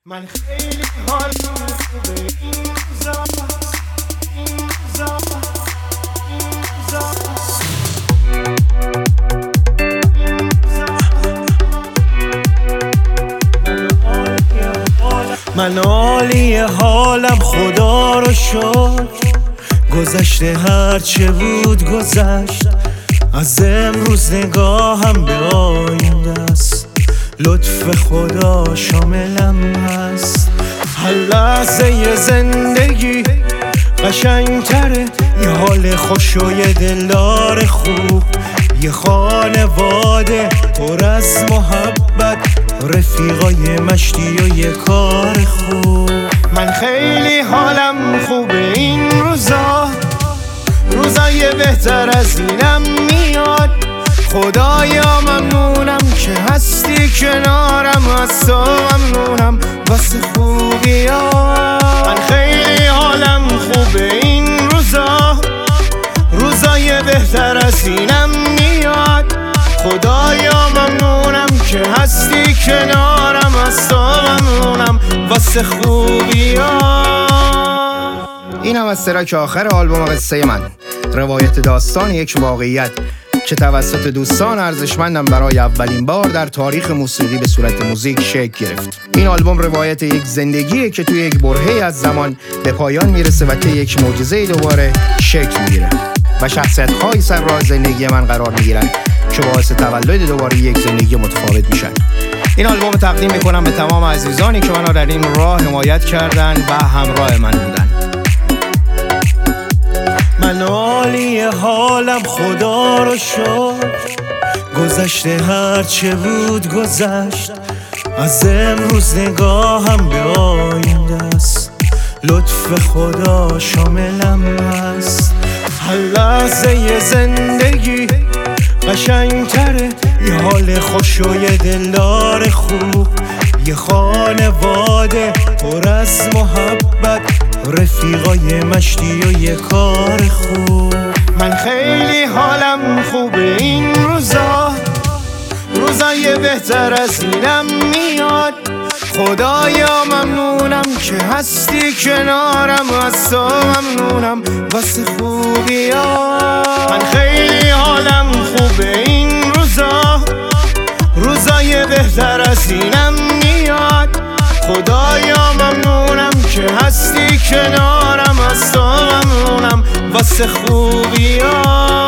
من خیلی حال خوبه این روزا من عالی حالم خدا رو شکر، گذشته هرچه بود گذشت، از امروز نگاهم به آینده است، لطف خدا شاملم هست. هر لحظه زندگی قشنگتره، یه حال خوش و یه دلدار خوب، یه خانواده پر از محبت، رفیقای مشتی و یه کار خوب. من خیلی حالم خوبه این روزای بهتر از اینم میاد. خدایا ممنونم که هستی کنارم، از تو ممنونم واسه خوبیا. من خیلی حالم خوبه این روزای بهتر از اینم میاد. خدایا ممنونم که هستی کنارم، از تو ممنونم واسه خوبیا. این هم از ترک آخر آلبوم قصه من، روایت داستان یک واقعیت که توسط دوستان ارزشمندم برای اولین بار در تاریخ موسیقی به صورت موزیک شکل گرفت. این آلبوم روایت یک زندگیه که توی یک برهه‌ای از زمان به پایان میرسه و طی یک معجزه دوباره شکل میگیره و شخصیت‌هایی سر راه زندگی من قرار میگیرن که باعث تولد دوباره یک زندگی متفاوت میشن. این آلبوم تقدیم میکنم به تمام عزیزانی که منو در این راه حمایت کردن و همراه من بودن. من عالی حالم خدا رو شکر، گذشته هرچه بود گذشت، از امروز نگاهم به آینده است، لطف خدا شاملم هست. هر لحظه زندگی قشنگتره، یه حال خوش و یه دلدار خوب، یه خانواده پر از محبت، رفیقای مشتی و یه کار خوب. من خیلی حالم خوبه این روزای بهتر از اینم میاد. خدایا ممنونم که هستی کنارم، از تو ممنونم واسه خوبیا. من خیلی حالم خوبه این روزای بهتر از اینم میاد. خدایا ممنونم که هستی کنارم، از تو ممنونم واسه خوبیا.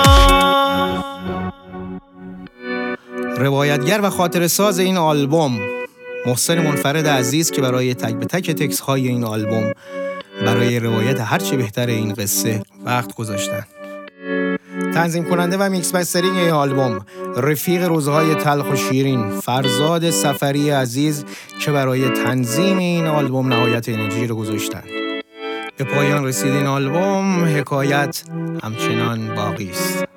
روایتگر و خاطره ساز این آلبوم محسن منفرد عزیز که برای تک به تک تکس های این آلبوم برای روایت هرچه بهتر این قصه وقت گذاشتن. تنظیم کننده و میکس مسترینگ این آلبوم رفیق روزهای تلخ و شیرین فرزاد سفری عزیز که برای تنظیم این آلبوم نهایت انرژی رو گذاشتن. به پایان رسید این آلبوم، حکایت همچنان باقی است.